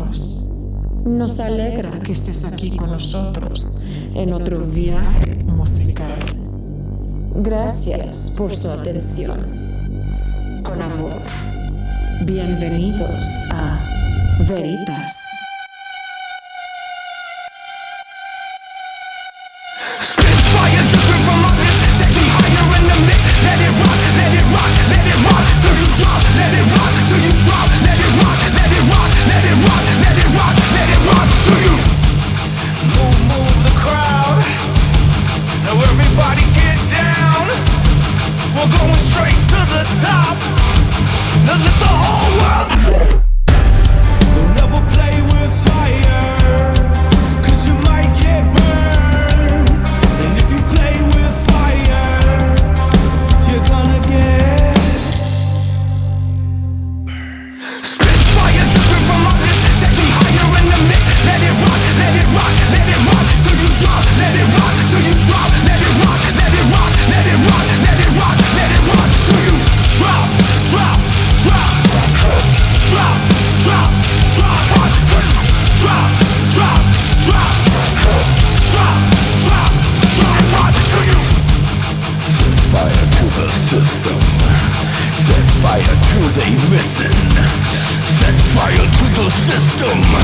amigos. Nos alegra que estés aquí con nosotros en otro viaje musical. Gracias por su atención. Con amor, bienvenidos a Veritas. Fire dripping from my lips, take me higher in the mix. Let it rock, let it rock, let it rock. So you drop, let it rock, so you drop, let it rock, let it rock, let it rock, let it rock, let it rock. So you move the crowd. Now everybody get down. We're going straight to the top. Now let the whole world. Don't ever play with fire, 'cause you might get burned. And if you play with fire, you're gonna get spit fire dripping from my lips. Take me higher in the mix. Let it rock, let it rock, let it rock. So you drop, let it rock, so you drop, let it rock, let it rock, let it rock, let it rock, let it rock. So you drop, drop, drop, drop, drop, drop, drop, drop, drop, drop, drop, drop, so you set fire to the system. Set fire to they listen. Set fire to the system.